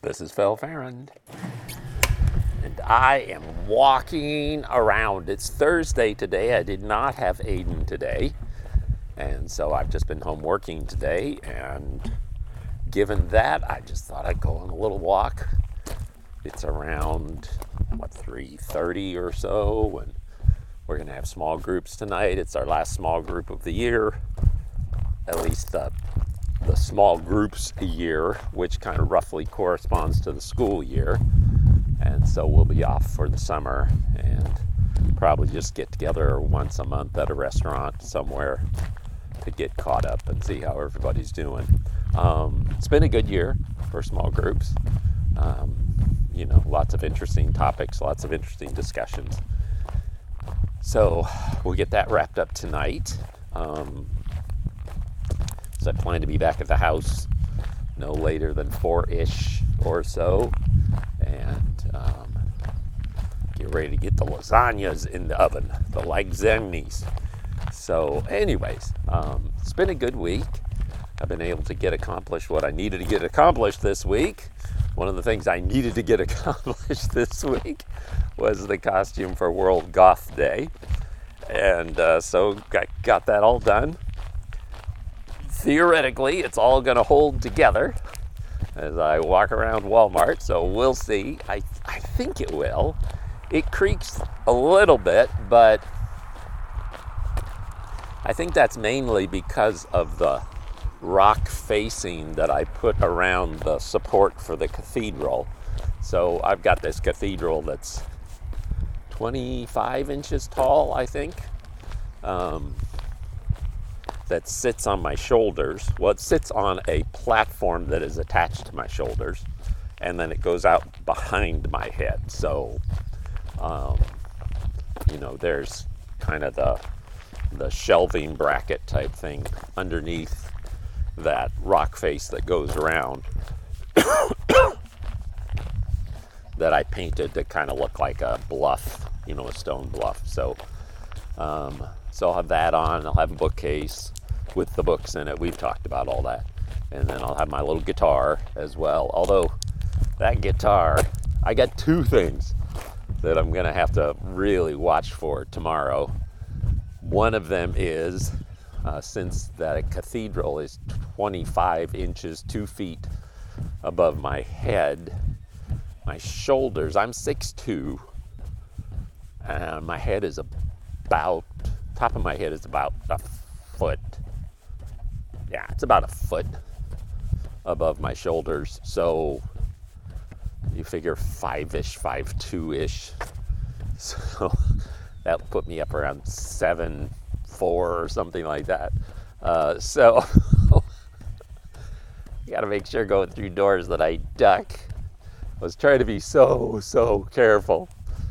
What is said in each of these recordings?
This is Phil Farrand, and I am walking around. It's Thursday today. I did not have Aiden today, and so I've just been home working today, and given that, I just thought I'd go on a little walk. It's around, 3:30 or so, and we're going to have small groups tonight. It's our last small group of the year, at least the small groups a year, which kind of roughly corresponds to the school year. And so we'll be off for the summer and probably just get together once a month at a restaurant somewhere to get caught up and see how everybody's doing. It's been a good year for small groups. Lots of interesting topics, lots of interesting discussions. So we'll get that wrapped up tonight. So I plan to be back at the house no later than 4-ish or so, and get ready to get the lasagnas in the oven, the lasagnas. So anyways, it's been a good week. I've been able to get accomplished what I needed to get accomplished this week. One of the things I needed to get accomplished this week was the costume for World Goth Day, and so got that all done. Theoretically, it's all going to hold together as I walk around Walmart, so we'll see. I think it will. It creaks a little bit, but I think that's mainly because of the rock facing that I put around the support for the cathedral. So I've got this cathedral that's 25 inches tall, I think. That sits on my shoulders. Well, it sits on a platform that is attached to my shoulders, and then it goes out behind my head. So, there's kind of the shelving bracket type thing underneath that rock face that goes around that I painted to kind of look like a bluff, a stone bluff. So I'll have that on. I'll have a bookcase with the books in it. We've talked about all that. And then I'll have my little guitar as well. Although that guitar, I got two things that I'm going to have to really watch for tomorrow. One of them is, since that cathedral is 25 inches, 2 feet above my head, my shoulders, I'm 6'2", and my head is top of my head is about a foot. Yeah, it's about a foot above my shoulders. So you figure 5-ish, 5'2"-ish. So that'll put me up around 7'4" or something like that. So you got to make sure going through doors that I duck. I was trying to be so careful.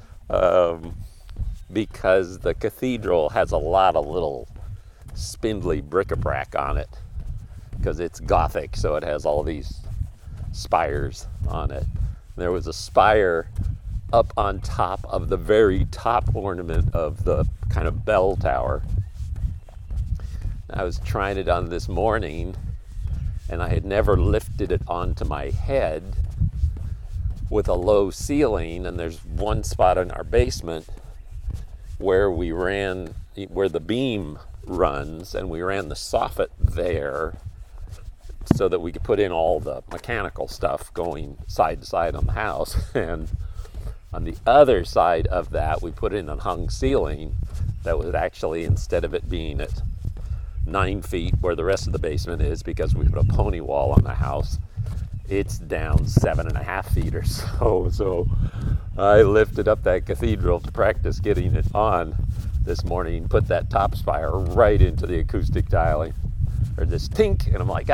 Because the cathedral has a lot of little spindly bric-a-brac on it, because it's Gothic, so it has all these spires on it. There was a spire up on top of the very top ornament of the kind of bell tower. I was trying it on this morning, and I had never lifted it onto my head with a low ceiling, and there's one spot in our basement where the beam runs, and we ran the soffit there so that we could put in all the mechanical stuff going side to side on the house. And on the other side of that, we put in a hung ceiling that was actually, instead of it being at 9 feet where the rest of the basement is, because we put a pony wall on the house, it's down 7.5 feet or so. So I lifted up that cathedral to practice getting it on this morning, put that top spire right into the acoustic tiling, or this tink, and I'm like,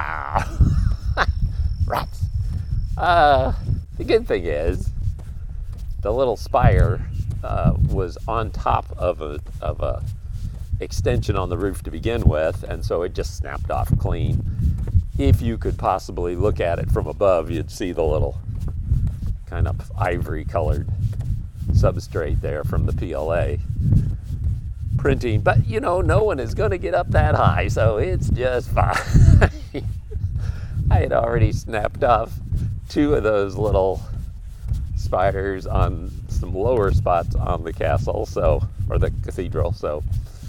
rats. The good thing is, the little spire was on top of a extension on the roof to begin with, and so it just snapped off clean. If you could possibly look at it from above, you'd see the little kind of ivory colored substrate there from the PLA printing, but no one is going to get up that high, so it's just fine. I had already snapped off two of those little spires on some lower spots on the castle, or the cathedral. So,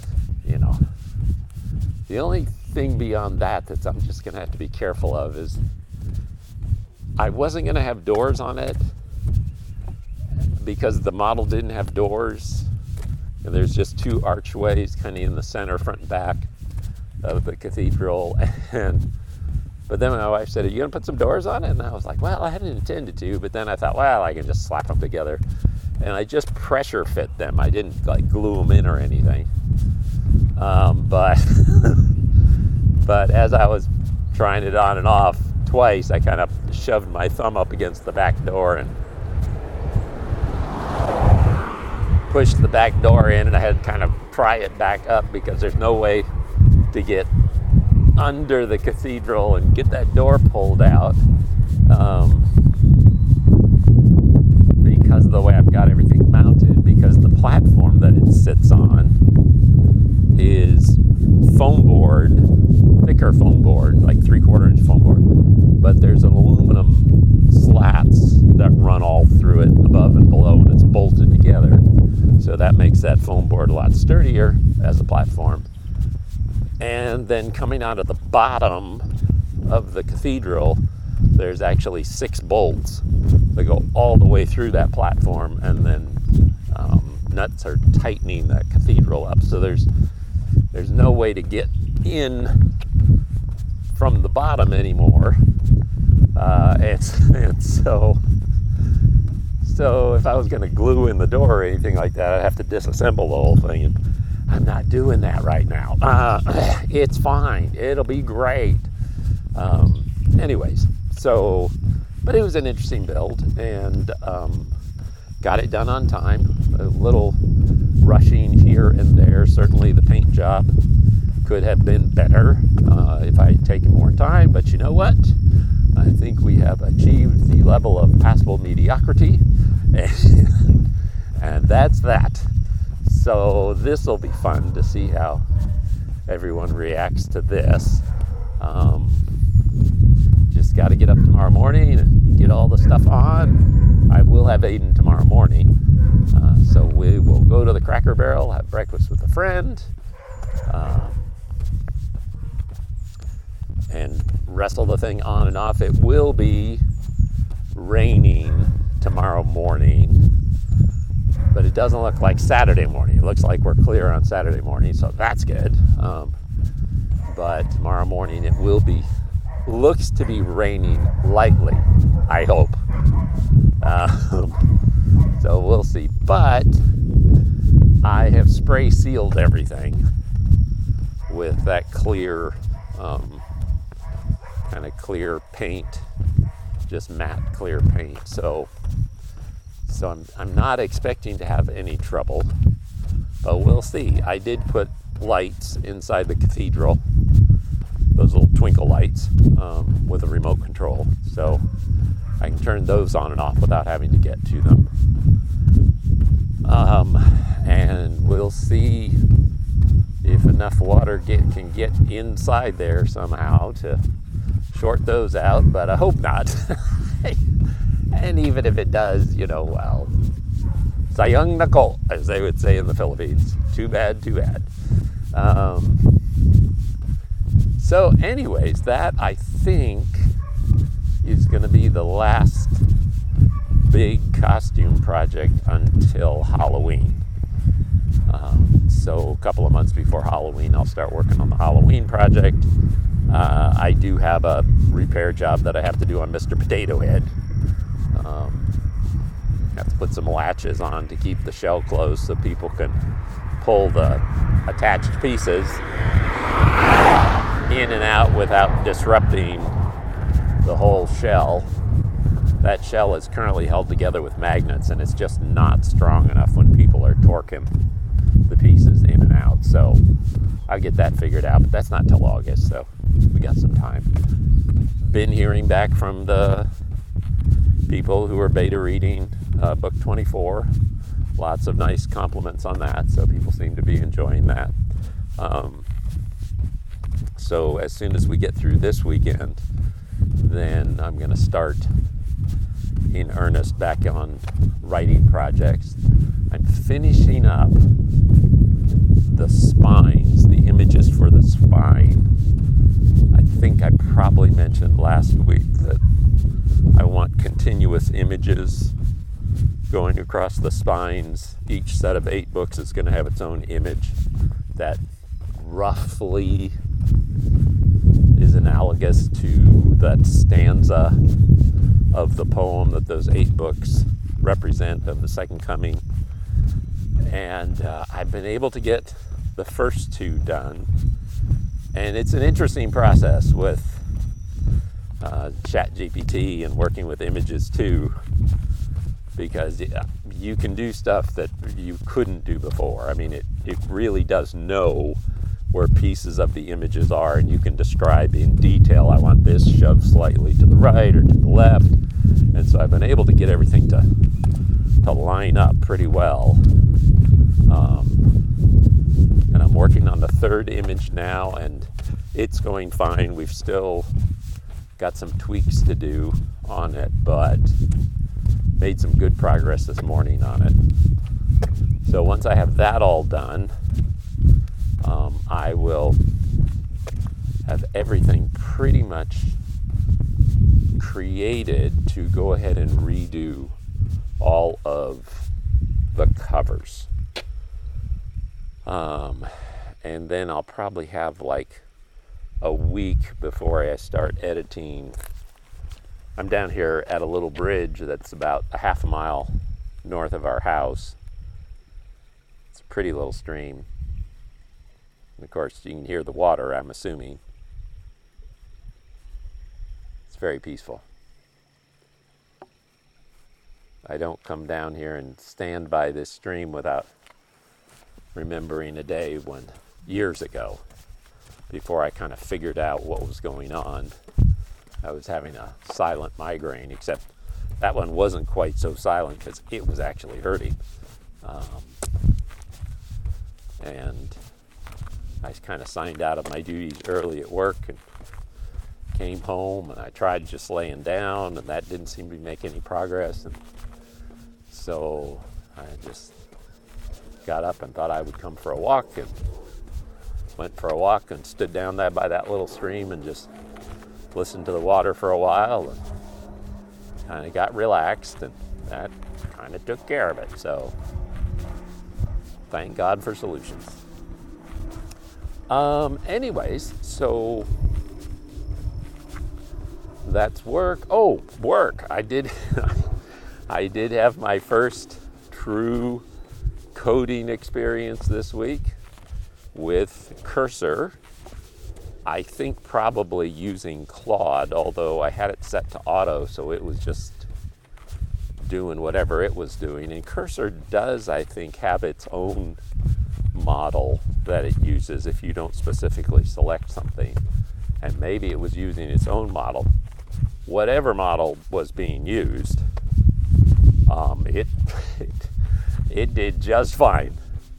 the only thing beyond that I'm just going to have to be careful of is I wasn't going to have doors on it because the model didn't have doors. And there's just two archways kind of in the center, front and back of the cathedral. But then my wife said, "Are you going to put some doors on it?" And I was like, well, I hadn't intended to, but then I thought, well, I can just slap them together. And I just pressure fit them. I didn't glue them in or anything. But as I was trying it on and off twice, I kind of shoved my thumb up against the back door and pushed the back door in, and I had to kind of pry it back up because there's no way to get under the cathedral and get that door pulled out because of the way I've got everything mounted, because the platform that it sits on is foam board, thicker foam board, like 3/4 inch foam board, but there's an aluminum slats that run all through it above and below, and it's bolted together. So that makes that foam board a lot sturdier as a platform. And then coming out of the bottom of the cathedral, there's actually 6 bolts that go all the way through that platform, and then nuts are tightening that cathedral up. So there's no way to get in from the bottom anymore. And so if I was going to glue in the door or anything like that, I'd have to disassemble the whole thing. And I'm not doing that right now. It's fine. It'll be great. Anyways, but it was an interesting build, and got it done on time. A little rushing here and there. Certainly the paint job could have been better if I had taken more time, but you know what? I think we have achieved the level of passable mediocrity, and that's that. So this will be fun to see how everyone reacts to this. Just got to get up tomorrow morning and get all the stuff on. I will have Aiden tomorrow morning. So we will go to the Cracker Barrel, have breakfast with a friend, and wrestle the thing on and off. It will be raining tomorrow morning, but it doesn't look like Saturday morning. It looks like we're clear on Saturday morning, so that's good. But tomorrow morning it looks to be raining lightly, I hope. So we'll see. But I have spray sealed everything with that clear, kind of clear paint, just matte clear paint. So I'm not expecting to have any trouble, but we'll see. I did put lights inside the cathedral, those little twinkle lights with a remote control, so I can turn those on and off without having to get to them. And we'll see if enough water can get inside there somehow to short those out, but I hope not. And even if it does, well, sayang nako, as they would say in the Philippines. Too bad, too bad. So anyways, that I think is going to be the last big costume project until Halloween. So a couple of months before Halloween, I'll start working on the Halloween project. I do have a repair job that I have to do on Mr. Potato Head. Have to put some latches on to keep the shell closed so people can pull the attached pieces in and out without disrupting the whole shell. That shell is currently held together with magnets, and it's just not strong enough when people are torquing the pieces in and out. So I'll get that figured out, but that's not till August, so we got some time. Been hearing back from the people who are beta reading book 24. Lots of nice compliments on that, so people seem to be enjoying that. So as soon as we get through this weekend, then I'm going to start in earnest back on writing projects. I'm finishing up the spines, the images for the spine. I think I probably mentioned last week that I want continuous images going across the spines. Each set of 8 books is going to have its own image that roughly is analogous to that stanza of the poem that those 8 books represent of the Second Coming. And I've been able to get the first 2 done. And it's an interesting process with ChatGPT and working with images too, because you can do stuff that you couldn't do before. I mean, it really does know where pieces of the images are, and you can describe in detail, I want this shoved slightly to the right or to the left. And so I've been able to get everything to line up pretty well. And I'm working on the 3rd image now, and it's going fine. We've still got some tweaks to do on it, but made some good progress this morning on it. So once I have that all done, I will have everything pretty much created to go ahead and redo all of the covers. And then I'll probably have like a week before I start editing. I'm down here at a little bridge that's about a half a mile north of our house. It's a pretty little stream. And of course, you can hear the water, I'm assuming. It's very peaceful. I don't come down here and stand by this stream without remembering a day when, years ago, before I kind of figured out what was going on, I was having a silent migraine, except that one wasn't quite so silent because it was actually hurting. And I kind of signed out of my duties early at work and came home, and I tried just laying down, and that didn't seem to make any progress. And so I just got up and thought I would come for a walk, and went for a walk and stood down there by that little stream and just listened to the water for a while, and kind of got relaxed, and that kind of took care of it. So thank God for solutions. Anyways, so that's work. Oh, work. I did have my first true coding experience this week with Cursor. I think probably using Claude, although I had it set to auto, so it was just doing whatever it was doing. And Cursor does, I think, have its own model that it uses if you don't specifically select something. And maybe it was using its own model. Whatever model was being used, it did just fine.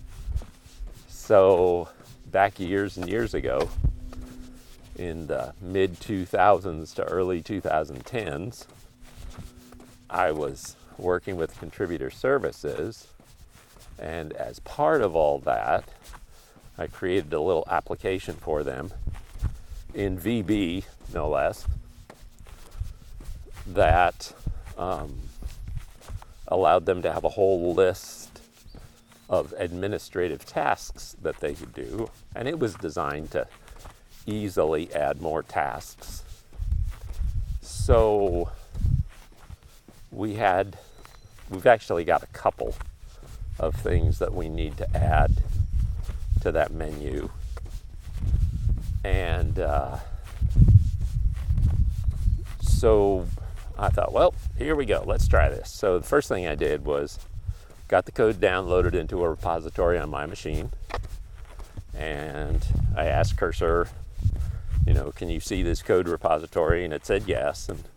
So back years and years ago, in the mid-2000s to early 2010s, I was working with Contributor Services, and as part of all that, I created a little application for them in VB, no less, that allowed them to have a whole list of administrative tasks that they could do, and it was designed to easily add more tasks. So we've actually got a couple of things that we need to add to that menu. And so I thought, well, here we go, let's try this. So the first thing I did was got the code downloaded into a repository on my machine, and I asked Cursor, can you see this code repository? And it said yes. And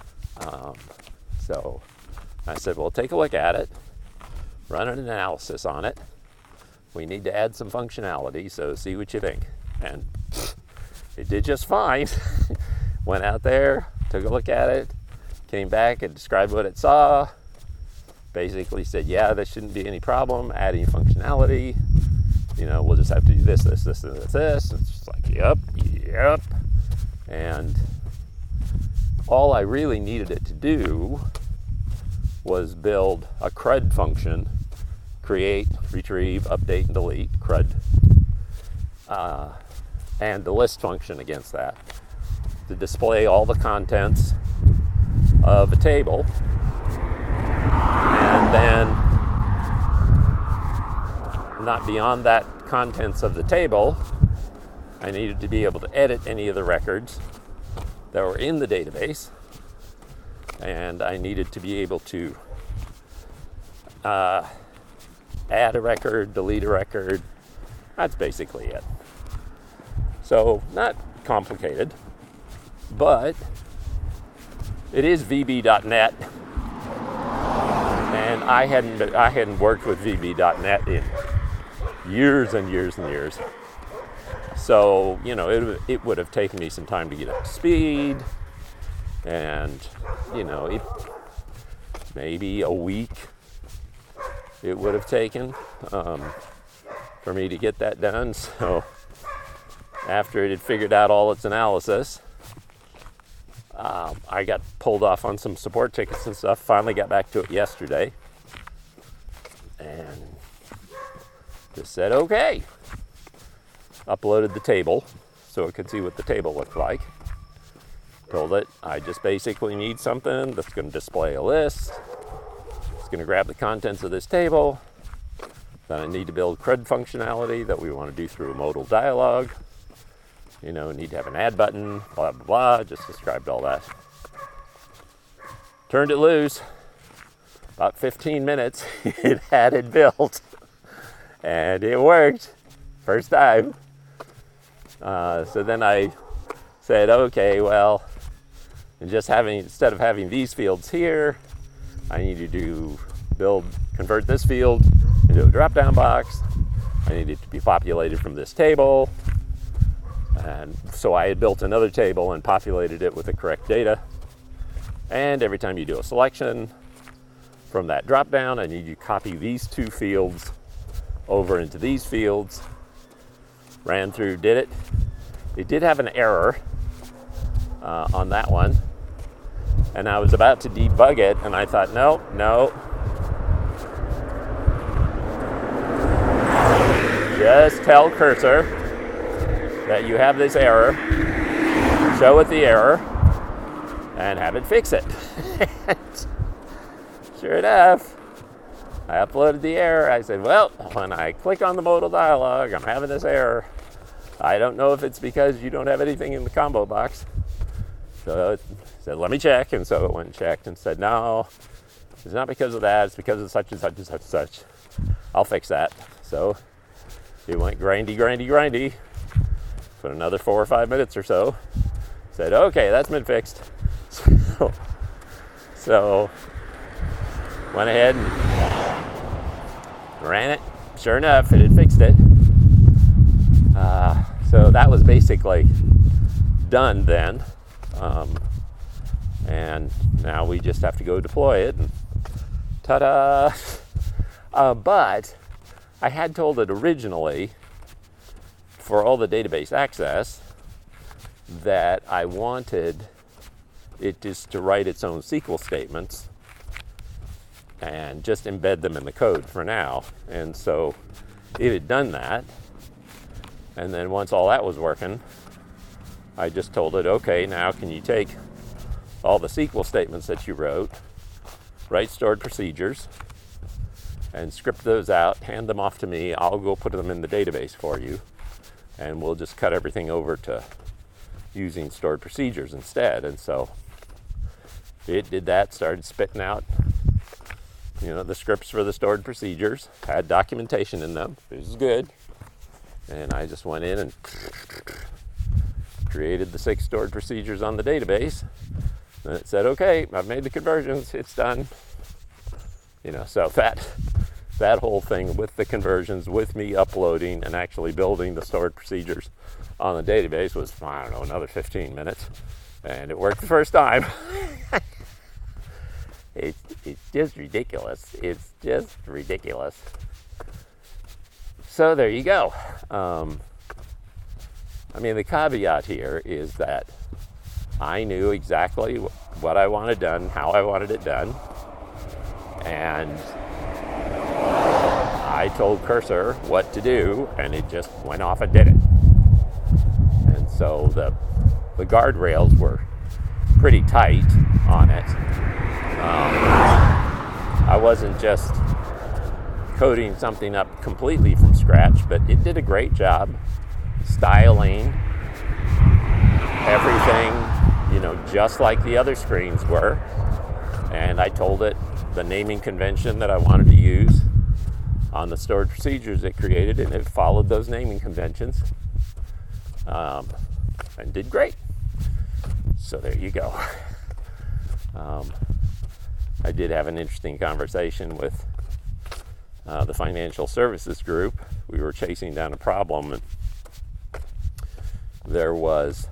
so I said, well, take a look at it, run an analysis on it. We need to add some functionality, so see what you think. And it did just fine. Went out there, took a look at it, came back and described what it saw. Basically said, yeah, there shouldn't be any problem adding functionality. We'll just have to do this, this, this, and this. It's just like, yep. And all I really needed it to do was build a CRUD function, create, retrieve, update, and delete, CRUD, and the list function against that to display all the contents of a table. And then, not beyond that contents of the table, I needed to be able to edit any of the records that were in the database, and I needed to be able to add a record, delete a record. That's basically it. So not complicated, but it is VB.NET, and I hadn't worked with VB.NET in years and years and years. So, it would have taken me some time to get up to speed, and, maybe a week it would have taken for me to get that done. So, after it had figured out all its analysis, I got pulled off on some support tickets and stuff, finally got back to it yesterday, and just said, okay. Uploaded the table so it could see what the table looked like. Told it I just basically need something that's going to display a list. It's going to grab the contents of this table. Then I need to build CRUD functionality that we want to do through a modal dialog. Need to have an add button, blah, blah, blah. Just described all that. Turned it loose. About 15 minutes it had it built. And it worked. First time. So then I said, okay, well, instead of having these fields here, I need to convert this field into a drop-down box. I need it to be populated from this table. And so I had built another table and populated it with the correct data. And every time you do a selection from that drop-down, I need you to copy these two fields over into these fields. Ran through, did it. It did have an error on that one. And I was about to debug it, and I thought, no. Just tell Cursor that you have this error, show it the error, and have it fix it. Sure enough, I uploaded the error. I said, well, when I click on the modal dialog, I'm having this error. I don't know if it's because you don't have anything in the combo box. So it said, let me check. And so it went and checked and said, no, it's not because of that. It's because of such and such and such and such. I'll fix that. So it went grindy for another 4 or 5 minutes or so. Said, okay, that's been fixed. So went ahead and ran it. Sure enough, it had fixed it. So that was basically done then. And now we just have to go deploy it. And ta-da! But I had told it originally, for all the database access, that I wanted it just to write its own SQL statements and just embed them in the code for now. And so it had done that. And then once all that was working, I just told it, okay, now can you take all the SQL statements that you wrote, write stored procedures, and script those out, hand them off to me. I'll go put them in the database for you. And we'll just cut everything over to using stored procedures instead. And so it did that, started spitting out, the scripts for the stored procedures, had documentation in them. It was good. And I just went in and created the 6 stored procedures on the database. And it said, okay, I've made the conversions, it's done. So that whole thing with the conversions, with me uploading and actually building the stored procedures on the database was, another 15 minutes. And it worked the first time. It's just ridiculous. It's just ridiculous. So there you go. I mean, the caveat here is that I knew exactly what I wanted done, how I wanted it done, and I told Cursor what to do, and it just went off and did it. And so the guardrails were pretty tight on it. I wasn't just coding something up completely from scratch, but it did a great job styling everything, just like the other screens were. And I told it the naming convention that I wanted to use on the stored procedures it created, and it followed those naming conventions, and did great. So there you go. I did have an interesting conversation with the financial services group. We were chasing down a problem, and there was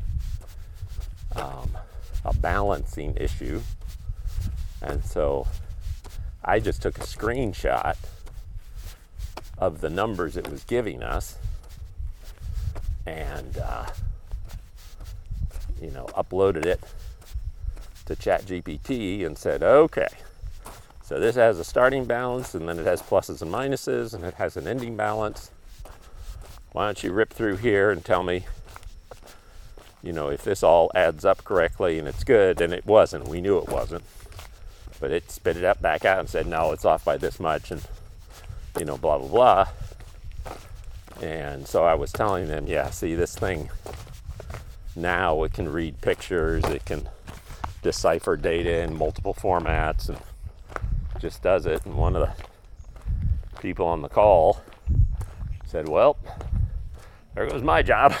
a balancing issue. And so I just took a screenshot of the numbers it was giving us and, uploaded it to ChatGPT and said, okay, so this has a starting balance, and then it has pluses and minuses, and it has an ending balance. Why don't you rip through here and tell me, if this all adds up correctly and it's good. And it wasn't. We knew it wasn't. But it spit it up back out and said, no, it's off by this much, and, blah, blah, blah. And so I was telling them, yeah, see, this thing, now it can read pictures, it can decipher data in multiple formats, and just does it. And one of the people on the call said, well, there goes my job.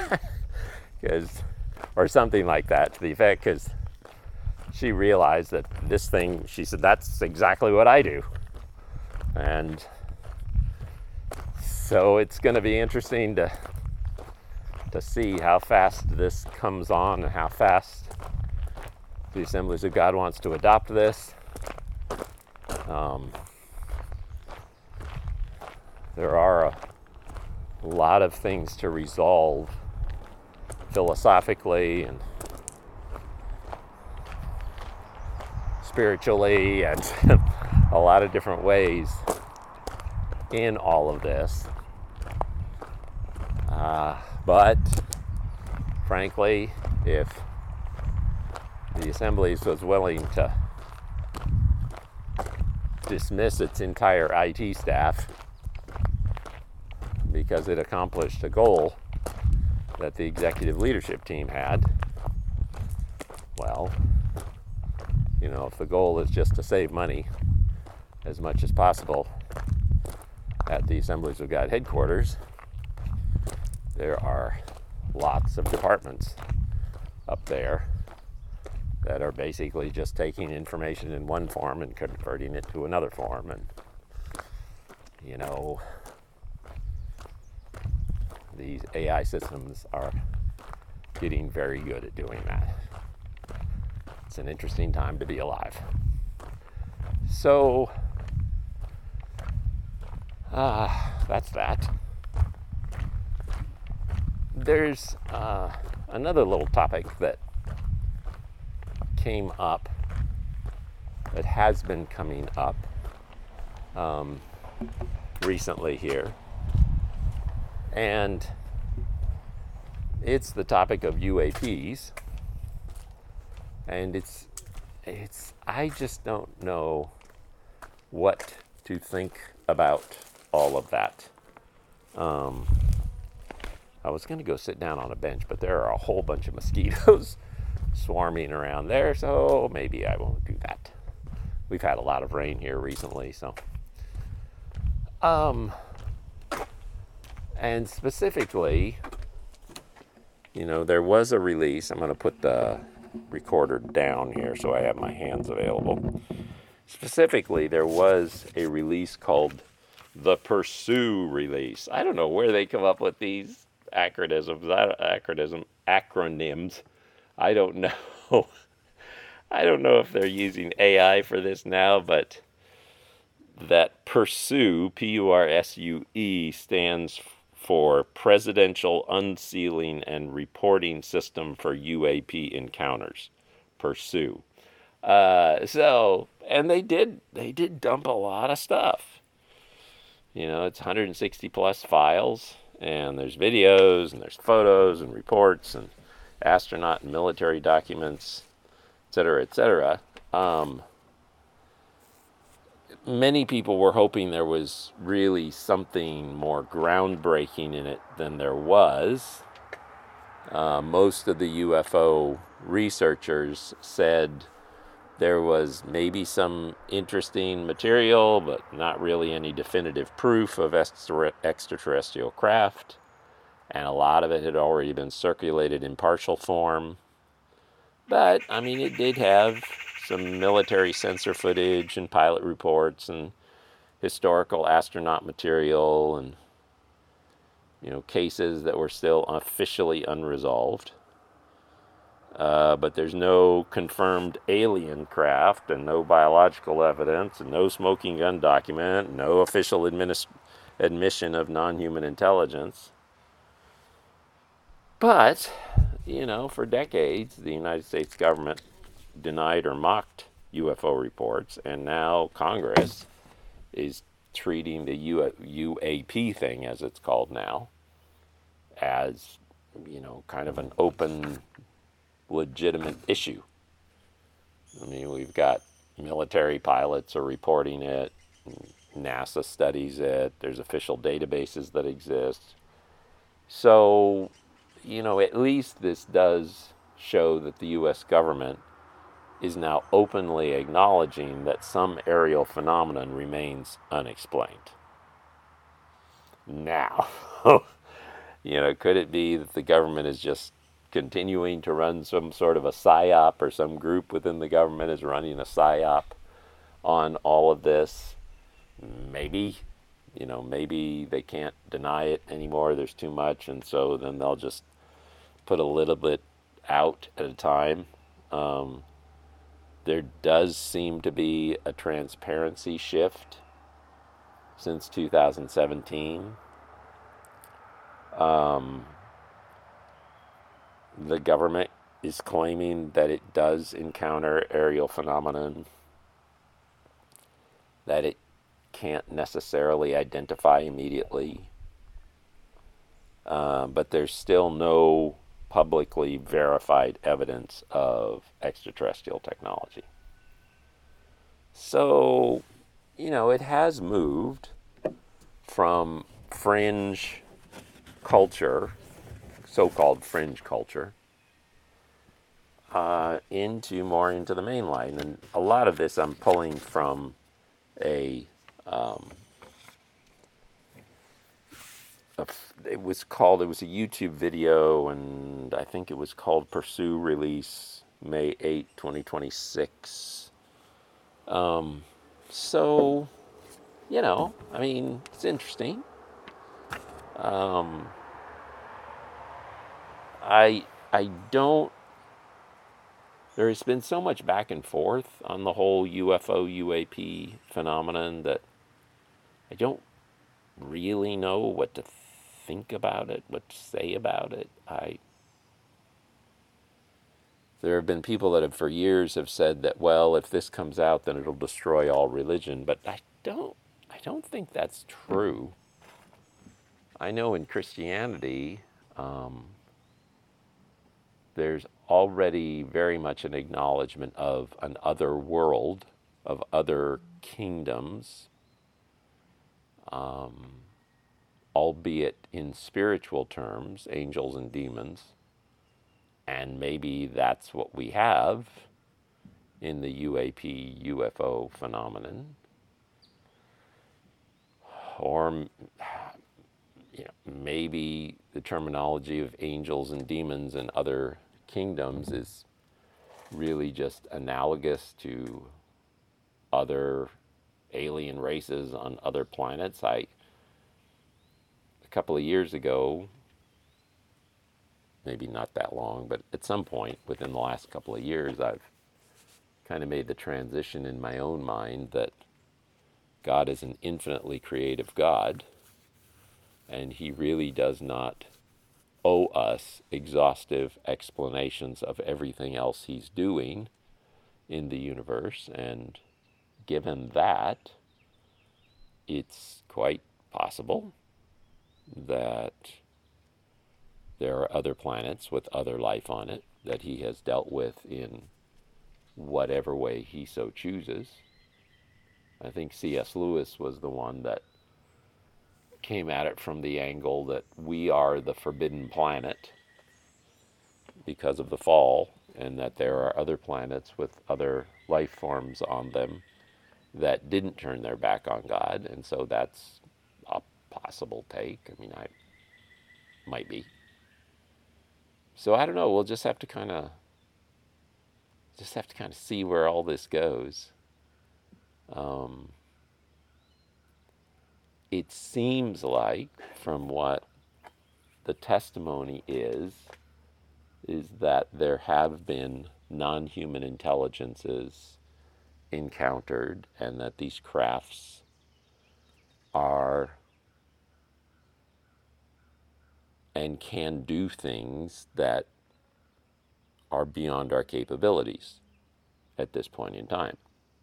Or something like that to the effect, because she realized that this thing, she said, that's exactly what I do. And so it's going to be interesting to see how fast this comes on and how fast the Assemblies of God wants to adopt this. There are a lot of things to resolve philosophically and spiritually and a lot of different ways in all of this. But frankly, if the Assemblies was willing to dismiss its entire IT staff because it accomplished a goal that the executive leadership team had, well, if the goal is just to save money as much as possible at the Assemblies of God headquarters, there are lots of departments up there that are basically just taking information in one form and converting it to another form. And, these AI systems are getting very good at doing that. It's an interesting time to be alive. So, that's that. There's another little topic that came up, that has been coming up recently here. And it's the topic of UAPs. And it's I just don't know what to think about all of that. I was going to go sit down on a bench, but there are a whole bunch of mosquitoes swarming around there, so maybe I won't do that. We've had a lot of rain here recently, so. And specifically, there was a release. I'm going to put the recorder down here so I have my hands available. Specifically, there was a release called the Pursue release. I don't know where they come up with these acronyms. I don't know. I don't know if they're using AI for this now, but that PURSUE, PURSUE, stands for Presidential Unsealing and Reporting System for UAP Encounters. PURSUE. And they did dump a lot of stuff. It's 160 plus files, and there's videos, and there's photos, and reports, and astronaut and military documents, etc., etc. Many people were hoping there was really something more groundbreaking in it than there was. Most of the UFO researchers said there was maybe some interesting material, but not really any definitive proof of extraterrestrial craft. And a lot of it had already been circulated in partial form. But, I mean, it did have some military sensor footage and pilot reports and historical astronaut material and, cases that were still officially unresolved. But there's no confirmed alien craft and no biological evidence and no smoking gun document, no official admission of non-human intelligence. But, for decades, the United States government denied or mocked UFO reports, and now Congress is treating the UAP thing, as it's called now, as, kind of an open, legitimate issue. I mean, we've got military pilots are reporting it, NASA studies it, there's official databases that exist. So, at least this does show that the U.S. government is now openly acknowledging that some aerial phenomenon remains unexplained. Now, could it be that the government is just continuing to run some sort of a psyop, or some group within the government is running a psyop on all of this? Maybe. Maybe they can't deny it anymore. There's too much, and so then they'll just put a little bit out at a time. There does seem to be a transparency shift since 2017. The government is claiming that it does encounter aerial phenomenon that it can't necessarily identify immediately. But there's still no publicly verified evidence of extraterrestrial technology. So, it has moved from fringe culture, so-called fringe culture, into the main line. And a lot of this I'm pulling from it was a YouTube video, and I think it was called PURSUE Release May 8, 2026. So, I mean, it's interesting. I don't, there has been so much back and forth on the whole UFO UAP phenomenon that I don't really know what to think about it, what to say about it. There have been people that have for years have said that, well, if this comes out, then it'll destroy all religion. But I don't think that's true. I know in Christianity, there's already very much an acknowledgement of an other world, of other kingdoms, albeit in spiritual terms, angels and demons. And maybe that's what we have in the UAP UFO phenomenon. Or maybe the terminology of angels and demons and other kingdoms is really just analogous to other alien races on other planets. A couple of years ago, maybe not that long, but at some point within the last couple of years, I've kind of made the transition in my own mind that God is an infinitely creative God, and he really does not owe us exhaustive explanations of everything else he's doing in the universe. And given that, it's quite possible that there are other planets with other life on it that he has dealt with in whatever way he so chooses. I think C.S. Lewis was the one that came at it from the angle that we are the forbidden planet because of the fall, and that there are other planets with other life forms on them that didn't turn their back on God. And so that's a possible take. I mean, I might be. So I don't know. We'll just have to kind of see where all this goes. It seems like, from what the testimony is that there have been non-human intelligences encountered, and that these crafts are and can do things that are beyond our capabilities at this point in time.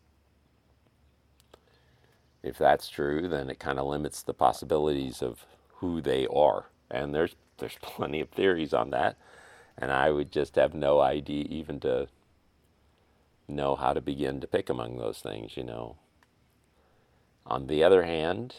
If that's true, then it kind of limits the possibilities of who they are. And there's plenty of theories on that, and I would just have no idea even to know how to begin to pick among those things, you know. On the other hand,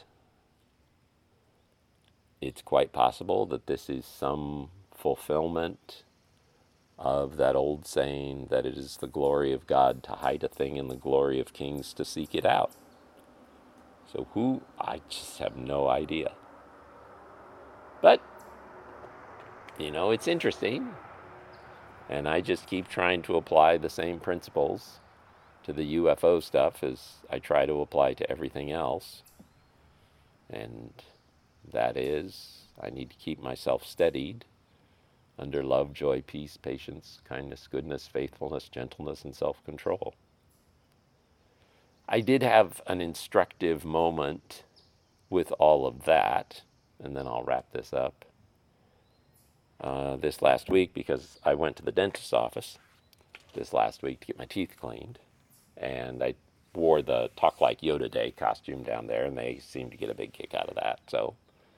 it's quite possible that this is some fulfillment of that old saying that it is the glory of God to hide a thing and the glory of kings to seek it out. So who? I just have no idea. But, you know, it's interesting. And I just keep trying to apply the same principles to the UFO stuff as I try to apply to everything else. And that is, I need to keep myself steadied under love, joy, peace, patience, kindness, goodness, faithfulness, gentleness, and self-control. I did have an instructive moment with all of that, and then I'll wrap this up. This last week, because I went to the dentist's office this last week to get my teeth cleaned, and I wore the Talk Like Yoda Day costume down there, and they seemed to get a big kick out of that. So,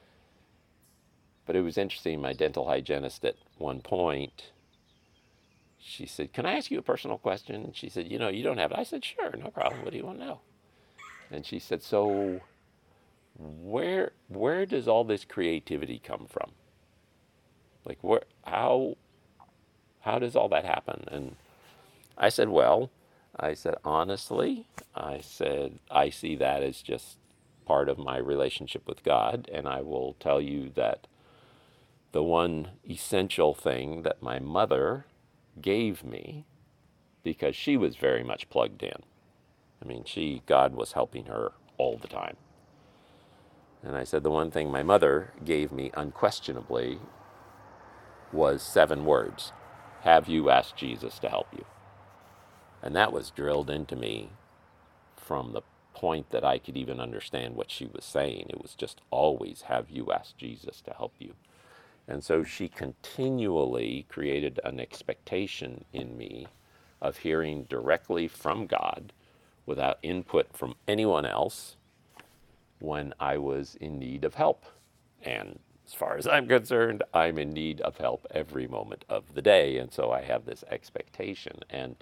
but it was interesting. My dental hygienist at one point, she said, "Can I ask you a personal question?" And she said, "You know, you don't have it." I said, "Sure, no problem. What do you want to know?" And she said, "So, where does all this creativity come from? Like, how does all that happen?" And I said, "Well," I said, "honestly," I said, "I see that as just part of my relationship with God, and I will tell you that the one essential thing that my mother gave me, because she was very much plugged in. I mean, God was helping her all the time. And I said, the one thing my mother gave me unquestionably was 7 words. Have you asked Jesus to help you? And that was drilled into me from the point that I could even understand what she was saying. It was just always, have you asked Jesus to help you? And so she continually created an expectation in me of hearing directly from God without input from anyone else when I was in need of help. And as far as I'm concerned, I'm in need of help every moment of the day. And so I have this expectation. And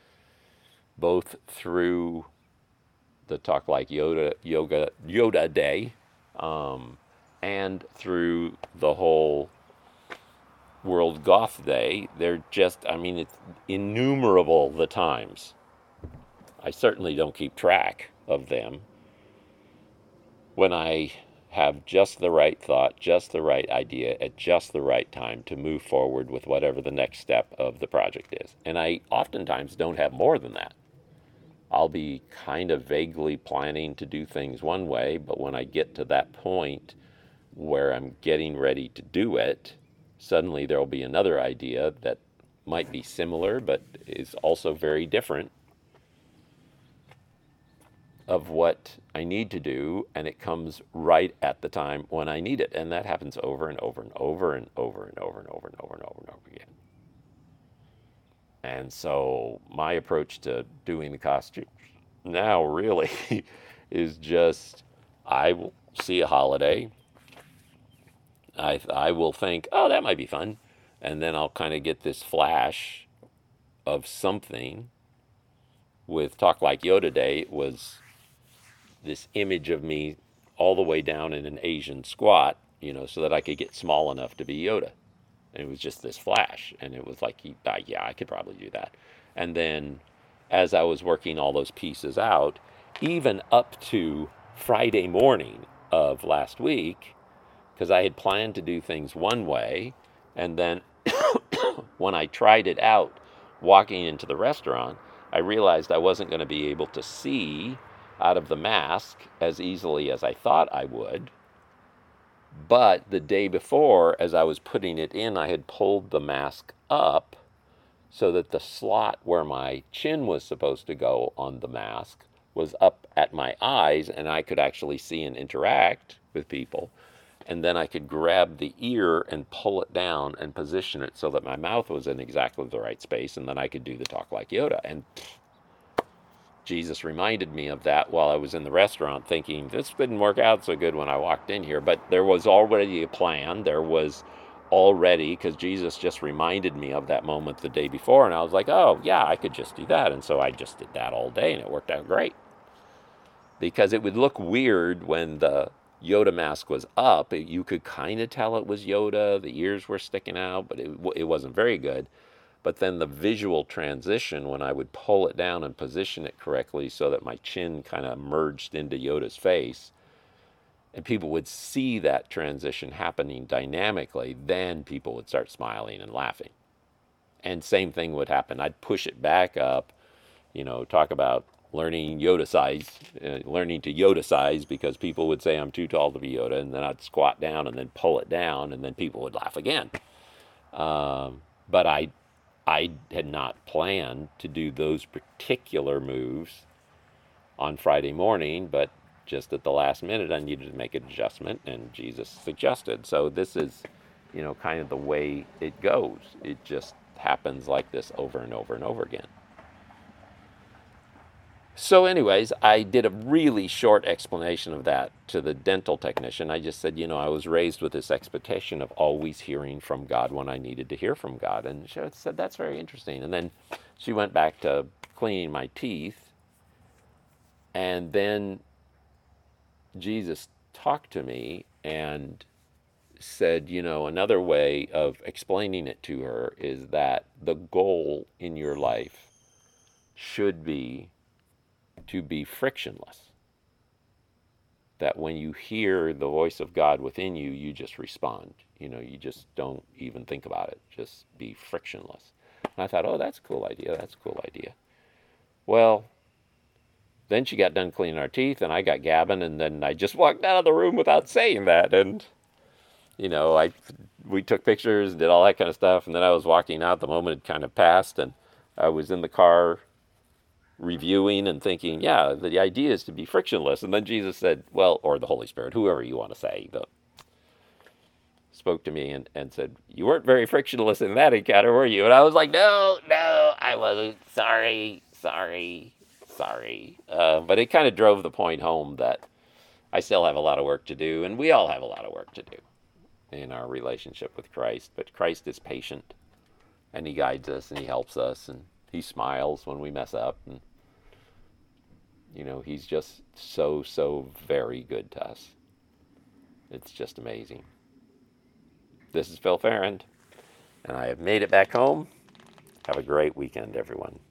both through the Talk Like Yoda Day, and through the whole World Goth Day, they're just, I mean, it's innumerable the times. I certainly don't keep track of them. When I have just the right thought, just the right idea at just the right time to move forward with whatever the next step of the project is. And I oftentimes don't have more than that. I'll be kind of vaguely planning to do things one way, but when I get to that point where I'm getting ready to do it, suddenly there'll be another idea that might be similar but is also very different. of what I need to do, and it comes right at the time when I need it. And that happens over and over and over and over and over and over and over and over and over again. And so my approach to doing the costumes now really is just, I will see a holiday. I will think, oh, that might be fun. And then I'll kind of get this flash of something. With Talk Like Yoda Day, it was this image of me all the way down in an Asian squat, so that I could get small enough to be Yoda. And it was just this flash. And it was like, yeah, I could probably do that. And then as I was working all those pieces out, even up to Friday morning of last week, because I had planned to do things one way, and then when I tried it out walking into the restaurant, I realized I wasn't going to be able to see out of the mask as easily as I thought I would. But the day before, as I was putting it in, I had pulled the mask up so that the slot where my chin was supposed to go on the mask was up at my eyes, and I could actually see and interact with people. And then I could grab the ear and pull it down and position it so that my mouth was in exactly the right space, and then I could do the Talk Like Yoda. And Jesus reminded me of that while I was in the restaurant, thinking, this didn't work out so good when I walked in here. But there was already a plan. There was already, because Jesus just reminded me of that moment the day before, and I was like, oh, yeah, I could just do that. And so I just did that all day, and it worked out great. Because it would look weird when the Yoda mask was up. You could kind of tell it was Yoda. The ears were sticking out, but it wasn't very good. But then the visual transition, when I would pull it down and position it correctly so that my chin kind of merged into Yoda's face, and people would see that transition happening dynamically, then people would start smiling and laughing. And same thing would happen. I'd push it back up, talk about learning Yoda size, learning to Yoda size, because people would say I'm too tall to be Yoda, and then I'd squat down and then pull it down, and then people would laugh again. But I had not planned to do those particular moves on Friday morning, but just at the last minute I needed to make an adjustment, and Jesus suggested. So this is, kind of the way it goes. It just happens like this over and over and over again. So anyways, I did a really short explanation of that to the dental technician. I just said, I was raised with this expectation of always hearing from God when I needed to hear from God. And she said, that's very interesting. And then she went back to cleaning my teeth. And then Jesus talked to me and said, another way of explaining it to her is that the goal in your life should be to be frictionless. That when you hear the voice of God within you, you just respond. You just don't even think about it. Just be frictionless. And I thought, oh, that's a cool idea. That's a cool idea. Well, then she got done cleaning our teeth, and I got gabbing, and then I just walked out of the room without saying that. And, we took pictures, did all that kind of stuff, and then I was walking out. The moment had kind of passed, and I was in the car reviewing and thinking, yeah, the idea is to be frictionless. And then Jesus said, well, or the Holy Spirit, whoever you want to say, spoke to me and said, you weren't very frictionless in that encounter, were you? And I was like, no, I wasn't. Sorry. But it kind of drove the point home that I still have a lot of work to do, and we all have a lot of work to do in our relationship with Christ. But Christ is patient, and he guides us, and he helps us, and he smiles when we mess up, and he's just so very good to us. It's just amazing. This is Phil Farrand, and I have made it back home. Have a great weekend, everyone.